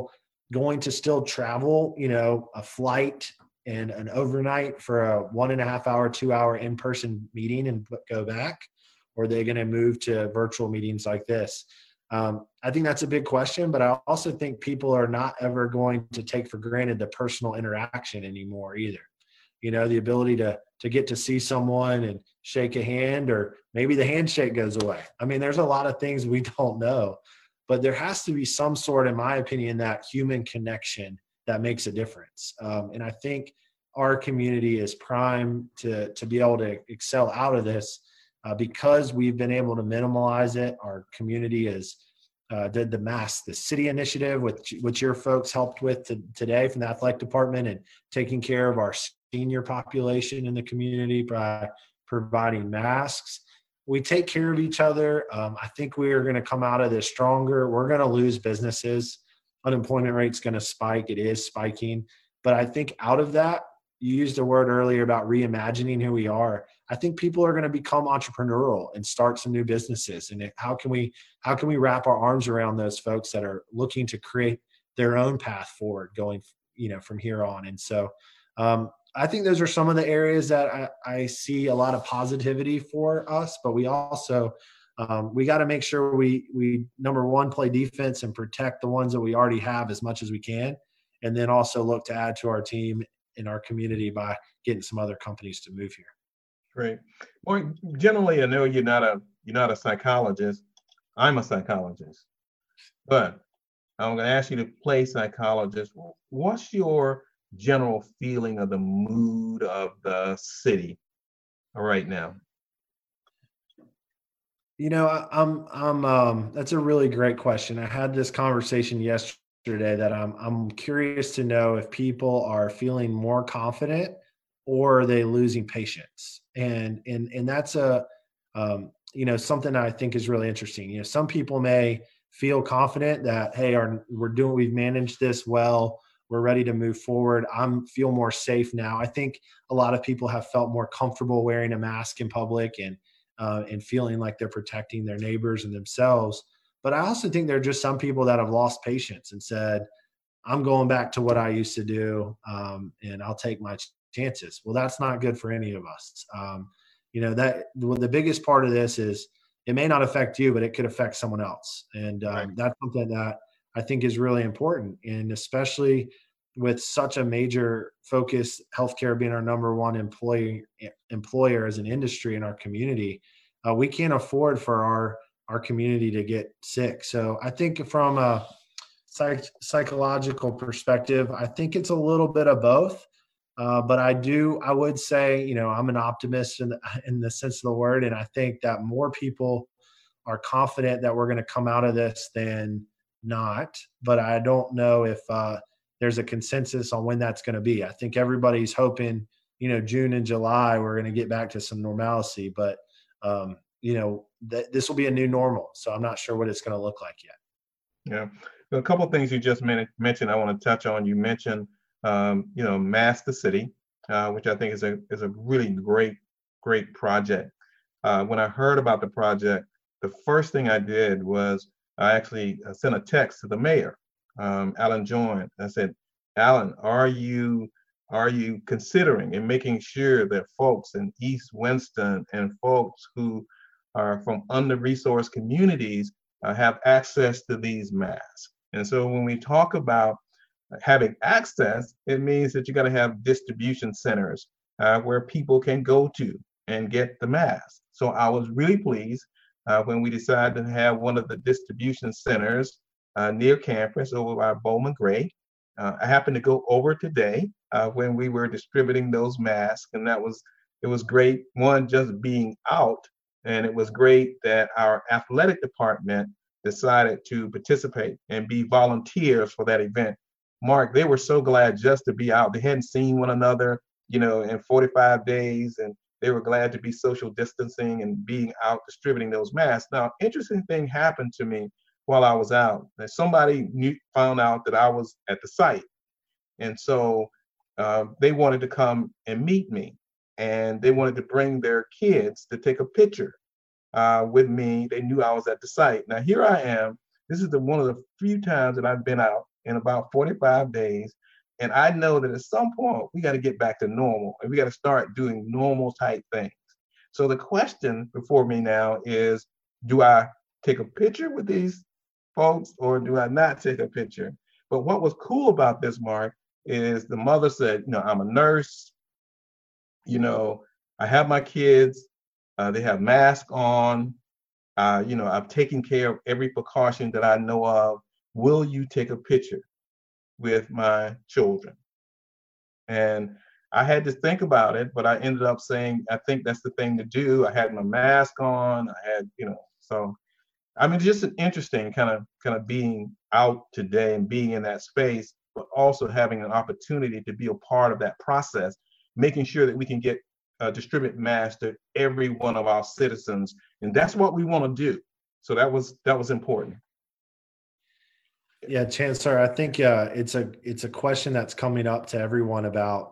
going to still travel, a flight and an overnight for a 1.5 hour, 2 hour in-person meeting and go back? Or are they going to move to virtual meetings like this? I think that's a big question, but I also think people are not ever going to take for granted the personal interaction anymore either. The ability to get to see someone and shake a hand, or maybe the handshake goes away. I mean, there's a lot of things we don't know, but there has to be some sort, in my opinion, that human connection that makes a difference. And I think our community is primed to be able to excel out of this because we've been able to minimize it. Our community is did the Mask the City initiative, which your folks helped with today from the athletic department, and taking care of our senior population in the community by providing masks. We take care of each other. I think we are going to come out of this stronger. We're going to lose businesses. Unemployment rate's going to spike. It is spiking. But I think out of that, you used a word earlier about reimagining who we are. I think people are going to become entrepreneurial and start some new businesses. And how can we wrap our arms around those folks that are looking to create their own path forward going, from here on? And so I think those are some of the areas that I see a lot of positivity for us, but we also, we got to make sure we number one, play defense and protect the ones that we already have as much as we can. And then also look to add to our team in our community by getting some other companies to move here. Great. Well, generally, I know you're not a psychologist. I'm a psychologist, but I'm going to ask you to play psychologist. What's your general feeling of the mood of the city right now? That's a really great question. I had this conversation yesterday that I'm curious to know if people are feeling more confident or are they losing patience? And that's something I think is really interesting. Some people may feel confident that, hey, we've managed this well. We're ready to move forward. Feel more safe now. I think a lot of people have felt more comfortable wearing a mask in public and feeling like they're protecting their neighbors and themselves. But I also think there are just some people that have lost patience and said, I'm going back to what I used to do, and I'll take my chances. Well, that's not good for any of us. The biggest part of this is it may not affect you, but it could affect someone else. And Right. That's something that I think is really important. And especially with such a major focus, healthcare being our number one employer as an industry in our community, we can't afford for our community to get sick. So I think from a psychological perspective, I think it's a little bit of both. But I would say, I'm an optimist in the sense of the word. And I think that more people are confident that we're going to come out of this than not. But I don't know if there's a consensus on when that's going to be. I think everybody's hoping, June and July, we're going to get back to some normalcy. But, this will be a new normal. So I'm not sure what it's going to look like yet. Yeah. A couple of things you just mentioned I want to touch on. You mentioned Mask the City, which I think is a really great project. When I heard about the project, the first thing I did was I actually sent a text to the mayor, Alan Join. I said, Alan, are you considering and making sure that folks in East Winston and folks who are from under-resourced communities have access to these masks? And so when we talk about having access, it means that you got to have distribution centers where people can go to and get the mask. So I was really pleased when we decided to have one of the distribution centers near campus over by Bowman Gray. I happened to go over today when we were distributing those masks, and it was great, one, just being out, and it was great that our athletic department decided to participate and be volunteers for that event. Mark, they were so glad just to be out. They hadn't seen one another, in 45 days, and they were glad to be social distancing and being out distributing those masks. Now, interesting thing happened to me while I was out. And somebody found out that I was at the site, and so they wanted to come and meet me, and they wanted to bring their kids to take a picture with me. They knew I was at the site. Now, here I am. This is one of the few times that I've been out in about 45 days. And I know that at some point we got to get back to normal and we got to start doing normal type things. So the question before me now is, do I take a picture with these folks or do I not take a picture? But what was cool about this, Mark, is the mother said, I'm a nurse, I have my kids, they have masks on, I've taken care of every precaution that I know of. Will you take a picture with my children? And I had to think about it, but I ended up saying, I think that's the thing to do. I had my mask on. I had, so I mean, just an interesting kind of being out today and being in that space, but also having an opportunity to be a part of that process, making sure that we can get distribute masks to every one of our citizens, and that's what we want to do. So that was important. Yeah, Chancellor, I think it's a question that's coming up to everyone about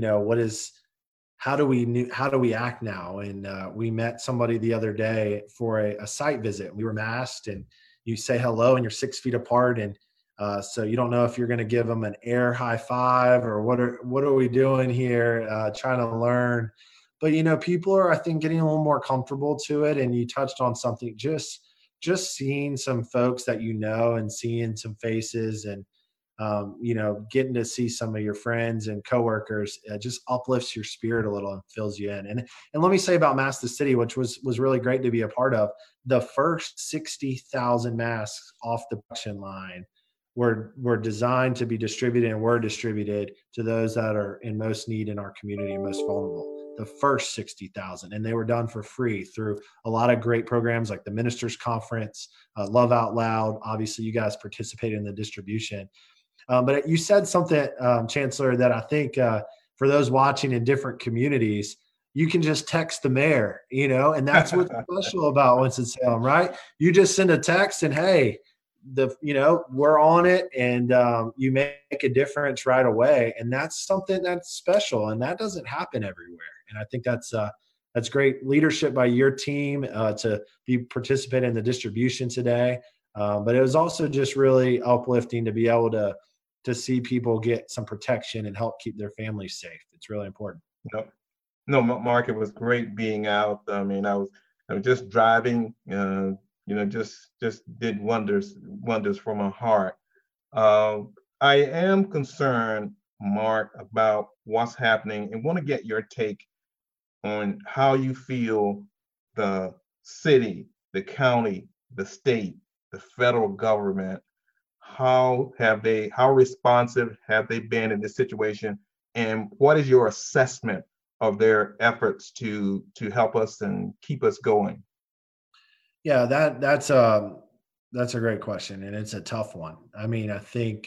how do we act now? And we met somebody the other day for a site visit. We were masked, and you say hello, and you're 6 feet apart, and so you don't know if you're going to give them an air high five or what are we doing here? Trying to learn, but people are, I think, getting a little more comfortable to it. And you touched on something, just seeing some folks that and seeing some faces and getting to see some of your friends and coworkers just uplifts your spirit a little and fills you in. And let me say about Mask the City, which was really great to be a part of. The first 60,000 masks off the production line were designed to be distributed and were distributed to those that are in most need in our community and most vulnerable. The first 60,000, and they were done for free through a lot of great programs like the Ministers Conference, Love Out Loud. Obviously, you guys participated in the distribution. But you said something, Chancellor, that I think for those watching in different communities, you can just text the mayor, and that's what's special about Winston-Salem, right? You just send a text and, hey, we're on it, and you make a difference right away. And that's something that's special, and that doesn't happen everywhere. And I think that's great leadership by your team to be participating in the distribution today. But it was also just really uplifting to be able to see people get some protection and help keep their families safe. It's really important. No, Mark, it was great being out. I mean, I was just driving, just did wonders for my heart. I am concerned, Mark, about what's happening and want to get your take on how you feel the city, the county, the state, the federal government, how responsive have they been in this situation? And what is your assessment of their efforts to help us and keep us going? Yeah, that's a great question, and it's a tough one. I mean, I think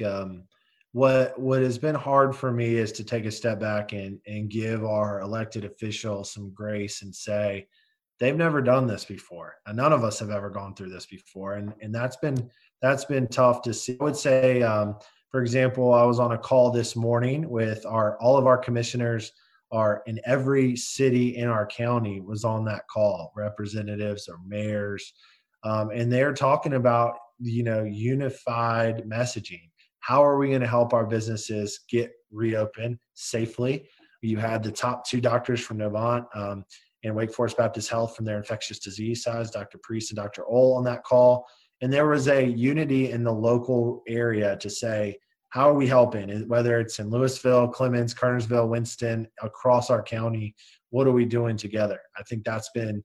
what has been hard for me is to take a step back and give our elected officials some grace and say they've never done this before, and none of us have ever gone through this before, and that's been tough to see. I would say, for example, I was on a call this morning with all of our commissioners are in every city in our county was on that call, representatives or mayors, and they're talking about unified messaging. How are we going to help our businesses get reopened safely? You had the top two doctors from Novant and Wake Forest Baptist Health from their infectious disease side, Dr. Priest and Dr. Ohl on that call. And there was a unity in the local area to say, how are we helping? Whether it's in Louisville, Clemens, Kernersville, Winston, across our county, what are we doing together? I think that's been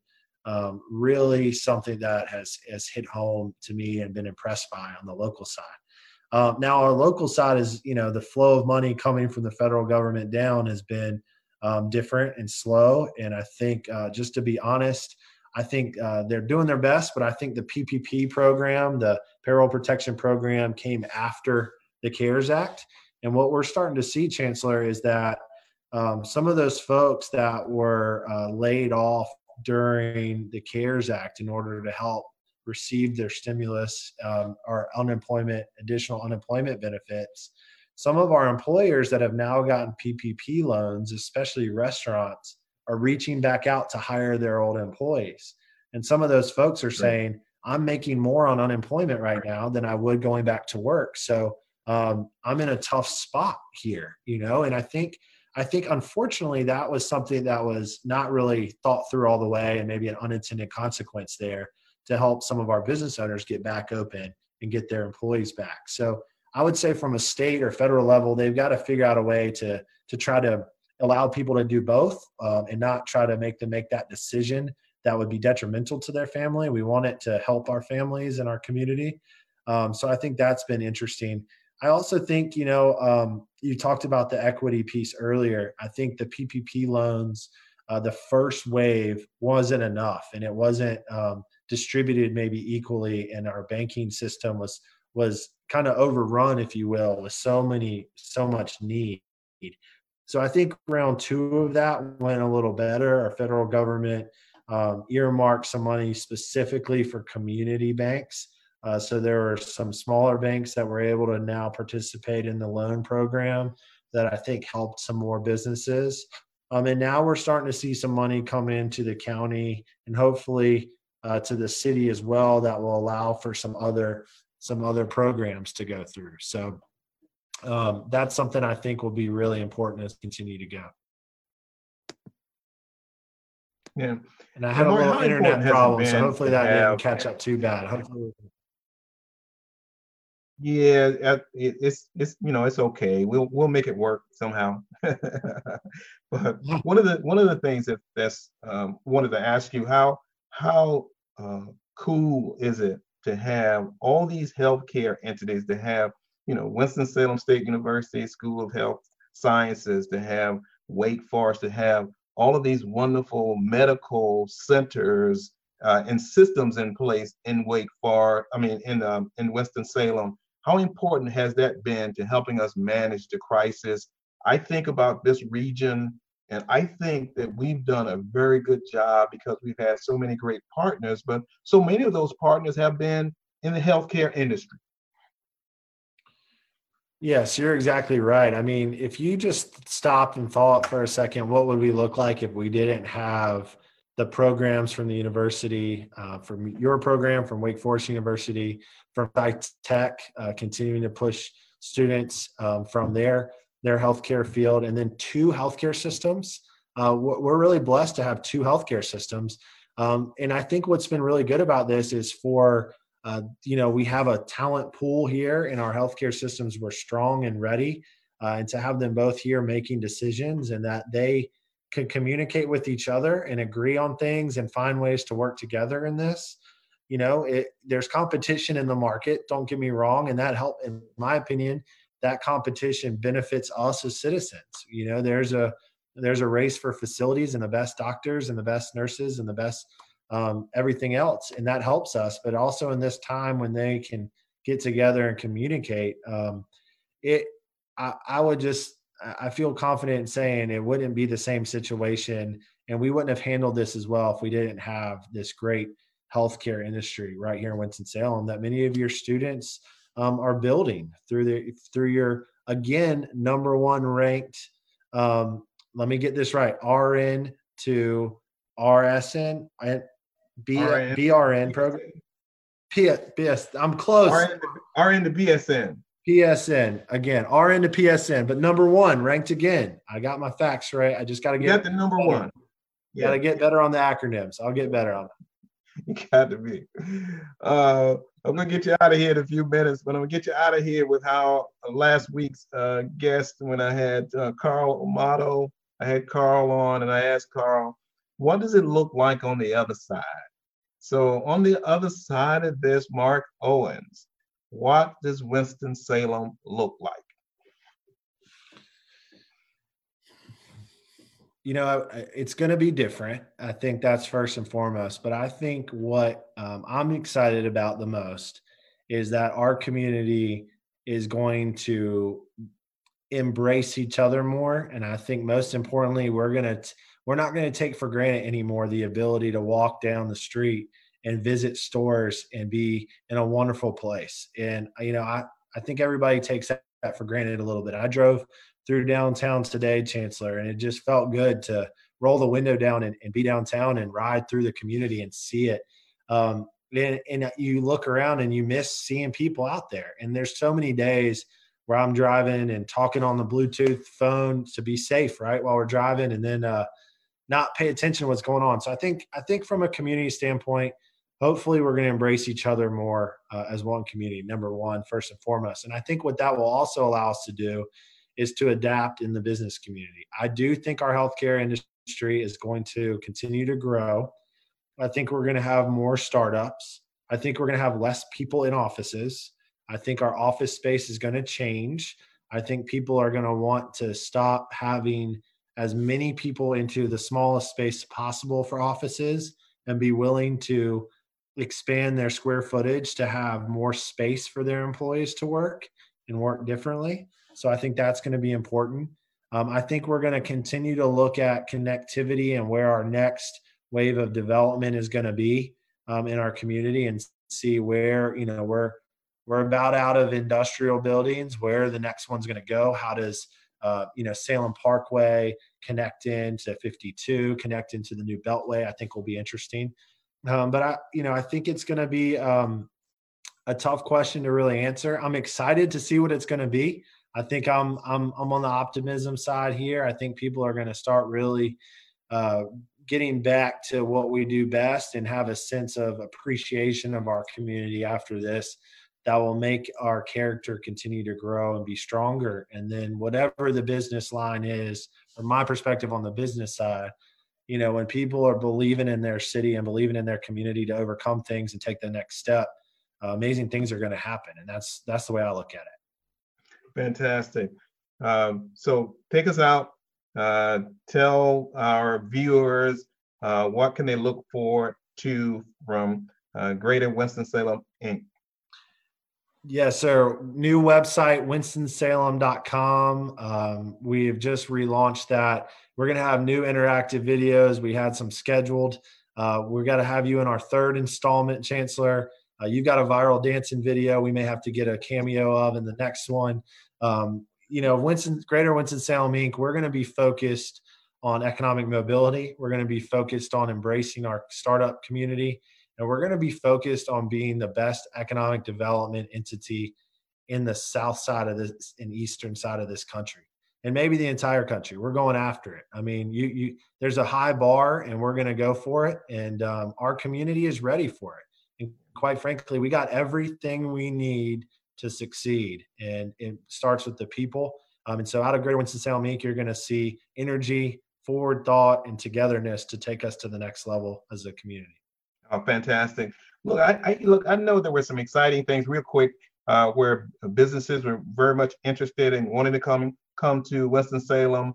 really something that has hit home to me and been impressed by on the local side. Now our local side is, the flow of money coming from the federal government down has been different and slow. And I think just to be honest, I think they're doing their best, but I think the PPP program, the Payroll Protection Program, came after the CARES Act. And what we're starting to see, Chancellor, is that some of those folks that were laid off during the CARES Act in order to help receive their stimulus or additional unemployment benefits, some of our employers that have now gotten PPP loans, especially restaurants, are reaching back out to hire their old employees. And some of those folks are saying, I'm making more on unemployment right now than I would going back to work. So I'm in a tough spot here, and I think unfortunately that was something that was not really thought through all the way, and maybe an unintended consequence there to help some of our business owners get back open and get their employees back. So I would say from a state or federal level, they've got to figure out a way to try to allow people to do both, and not try to make them make that decision that would be detrimental to their family. We want it to help our families and our community. So I think that's been interesting. I also think, you talked about the equity piece earlier. I think the PPP loans, the first wave wasn't enough, and it wasn't distributed maybe equally, and our banking system was kind of overrun, if you will, with so much need. So I think round two of that went a little better. Our federal government earmarked some money specifically for community banks. So there are some smaller banks that were able to now participate in the loan program that I think helped some more businesses. And now we're starting to see some money come into the county and hopefully to the city as well that will allow for some other programs to go through. So that's something I think will be really important as we continue to go. Yeah. And I had a little internet problem, so hopefully that didn't catch up too bad. Hopefully. Yeah, it's okay. We'll make it work somehow. But one of the things that's wanted to ask you, how cool is it to have all these healthcare entities, to have Winston-Salem State University School of Health Sciences, to have Wake Forest, to have all of these wonderful medical centers and systems in place in Wake Forest, in Winston-Salem. How important has that been to helping us manage the crisis? I think about this region, and I think that we've done a very good job because we've had so many great partners, but so many of those partners have been in the healthcare industry. Yes, you're exactly right. I mean, if you just stopped and thought for a second, what would we look like if we didn't have the programs from the university, from your program, from Wake Forest University, from Tech, continuing to push students from their healthcare field, and then two healthcare systems. We're really blessed to have two healthcare systems. And I think what's been really good about this is we have a talent pool here in our healthcare systems. We're strong and ready, and to have them both here making decisions and that they can communicate with each other and agree on things and find ways to work together in this. There's competition in the market, don't get me wrong, and that in my opinion, that competition benefits us as citizens. There's a race for facilities and the best doctors and the best nurses and the best everything else, and that helps us. But also in this time when they can get together and communicate, I feel confident in saying it wouldn't be the same situation, and we wouldn't have handled this as well if we didn't have this great healthcare industry right here in Winston-Salem that many of your students are building through your, again, number one ranked, let me get this right, RN to RSN, BRN program. I'm close. RN to BSN. PSN again, RN to PSN, but number one ranked again. I got my facts right. I just got to get. You got the number better. One. Yeah. Got to get better on the acronyms. I'll get better on them. You got to be. I'm gonna get you out of here in a few minutes, but I'm gonna get you out of here with how last week's guest, when I had Carl Amato, I had Carl on, and I asked Carl, what does it look like on the other side? So on the other side of this, Mark Owens, what does Winston-Salem look like? It's going to be different. I think that's first and foremost. But I think what I'm excited about the most is that our community is going to embrace each other more. And I think most importantly, we're not going to take for granted anymore the ability to walk down the street and visit stores and be in a wonderful place. And, I think everybody takes that for granted a little bit. I drove through downtown today, Chancellor, and it just felt good to roll the window down and be downtown and ride through the community and see it. And you look around and you miss seeing people out there. And there's so many days where I'm driving and talking on the Bluetooth phone to be safe, right, while we're driving, and then not pay attention to what's going on. So I think from a community standpoint, hopefully we're going to embrace each other more as one community, number one, first and foremost. And I think what that will also allow us to do is to adapt in the business community. I do think our healthcare industry is going to continue to grow. I think we're going to have more startups. I think we're going to have less people in offices. I think our office space is going to change. I think people are going to want to stop having as many people into the smallest space possible for offices and be willing to expand their square footage to have more space for their employees to work and work differently. So I think that's going to be important. I think we're going to continue to look at connectivity and where our next wave of development is going to be in our community, and see where, we're about out of industrial buildings, where the next one's going to go. How does Salem Parkway connect into 52, connect into the new Beltway? I think will be interesting. But I think it's going to be a tough question to really answer. I'm excited to see what it's going to be. I think I'm on the optimism side here. I think people are going to start really getting back to what we do best and have a sense of appreciation of our community after this. That will make our character continue to grow and be stronger. And then whatever the business line is, from my perspective on the business side, when people are believing in their city and believing in their community to overcome things and take the next step, amazing things are going to happen. And that's the way I look at it. Fantastic. So take us out. Tell our viewers what can they look forward to from Greater Winston-Salem, Inc. Yes, sir. New website, winstonsalem.com. We have just relaunched that. We're going to have new interactive videos. We had some scheduled. We've got to have you in our third installment, Chancellor. You've got a viral dancing video we may have to get a cameo of in the next one. Greater Winston-Salem, Inc., we're going to be focused on economic mobility. We're going to be focused on embracing our startup community. And we're going to be focused on being the best economic development entity in the south side of this and eastern side of this country, and maybe the entire country. We're going after it. I mean, there's a high bar, and we're going to go for it. And our community is ready for it. And quite frankly, we got everything we need to succeed. And it starts with the people. And so out of Greater Winston-Salem, Inc., you're going to see energy, forward thought, and togetherness to take us to the next level as a community. Oh, fantastic. Look, I know there were some exciting things real quick where businesses were very much interested in wanting to come to Winston-Salem.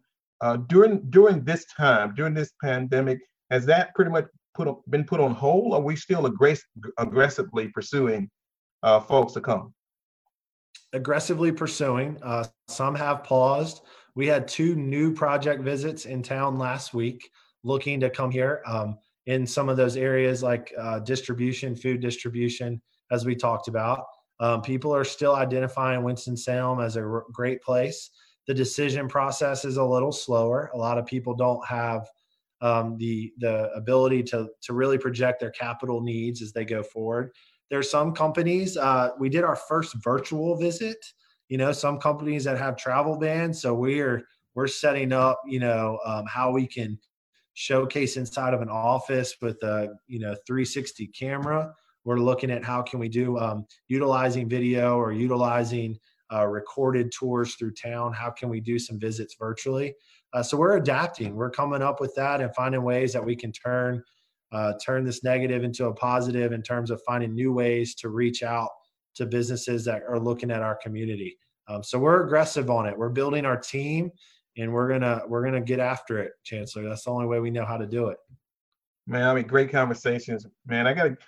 During this time, during this pandemic, has that pretty much been put on hold, or are we still aggressively pursuing folks to come? Aggressively pursuing. Some have paused. We had 2 new project visits in town last week looking to come here. In some of those areas like food distribution, as we talked about. People are still identifying Winston-Salem as a great place. The decision process is a little slower. A lot of people don't have the ability to really project their capital needs as they go forward. There are some companies, we did our first virtual visit, some companies that have travel bans. So we're setting up, how we can showcase inside of an office with a 360 camera. We're looking at how can we do utilizing video or utilizing recorded tours through town. How can we do some visits virtually? So we're adapting. We're coming up with that and finding ways that we can turn this negative into a positive in terms of finding new ways to reach out to businesses that are looking at our community. So we're aggressive on it. We're building our team. And we're gonna get after it, Chancellor. That's the only way we know how to do it. Man, great conversations, man.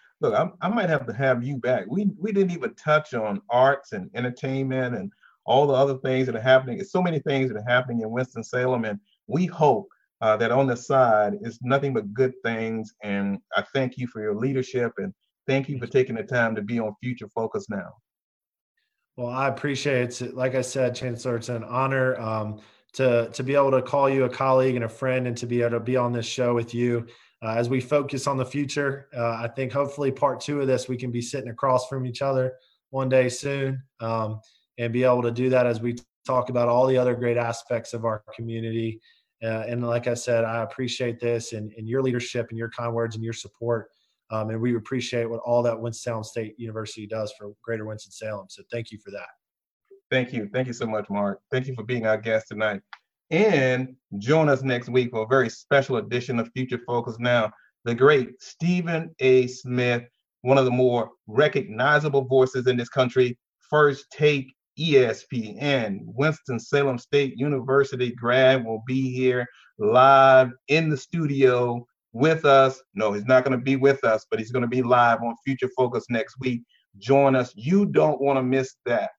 I might have to have you back. We didn't even touch on arts and entertainment and all the other things that are happening. There's so many things that are happening in Winston-Salem, and we hope that on the side is nothing but good things. And I thank you for your leadership, and thank you for taking the time to be on Future Focus now. Well, I appreciate it. Like I said, Chancellor, it's an honor to be able to call you a colleague and a friend, and to be able to be on this show with you as we focus on the future. I think hopefully part 2 of this, we can be sitting across from each other one day soon. and be able to do that as we talk about all the other great aspects of our community. And like I said, I appreciate this and your leadership and your kind words and your support. And we appreciate what all that Winston-Salem State University does for Greater Winston-Salem. So thank you for that. Thank you. Thank you so much, Mark. Thank you for being our guest tonight. And join us next week for a very special edition of Future Focus. Now, the great Stephen A. Smith, one of the more recognizable voices in this country, First Take ESPN, Winston-Salem State University grad, will be here live in the studio with us. No, he's not going to be with us, but he's going to be live on Future Focus next week. Join us. You don't want to miss that.